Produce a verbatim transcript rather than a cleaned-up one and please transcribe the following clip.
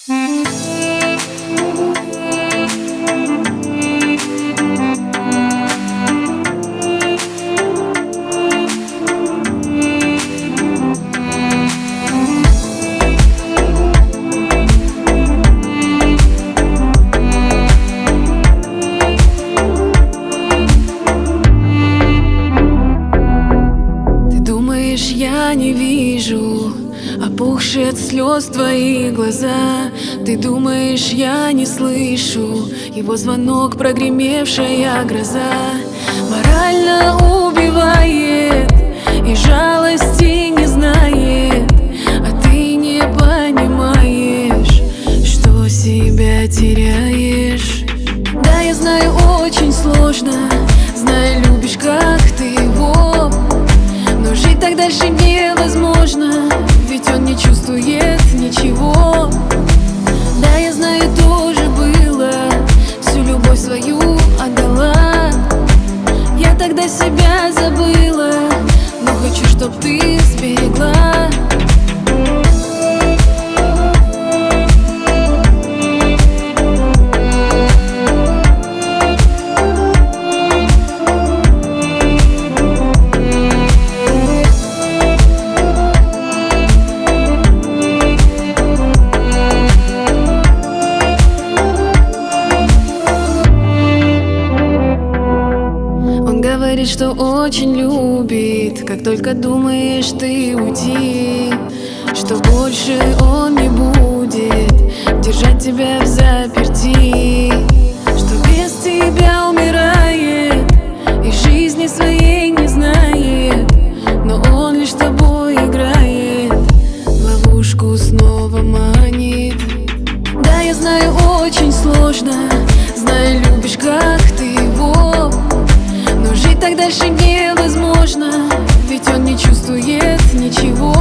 Я не вижу опухшие от слез твои глаза. Ты думаешь, я не слышу его звонок, прогремевшая гроза. Морально убивает и жалости не знает, а ты не понимаешь, что себя теряешь. Да, я знаю, очень сложно, знаю, любишь, как ты его, но жить так дальше невозможно, ведь он не чувствует ничего. Да, я знаю, тоже было, всю любовь свою отдала. Я тогда себя забыла, но хочу, чтоб ты сберегла. Говорит, что очень любит, как только думаешь ты уйти, что больше он не будет держать тебя в заперти, что без тебя умирает и жизни своей не знает, но он лишь с тобой играет, ловушку снова манит. Да, я знаю, очень сложно, знаю, любишь, как ты его, но жить так дальше невозможно, ведь он не чувствует ничего.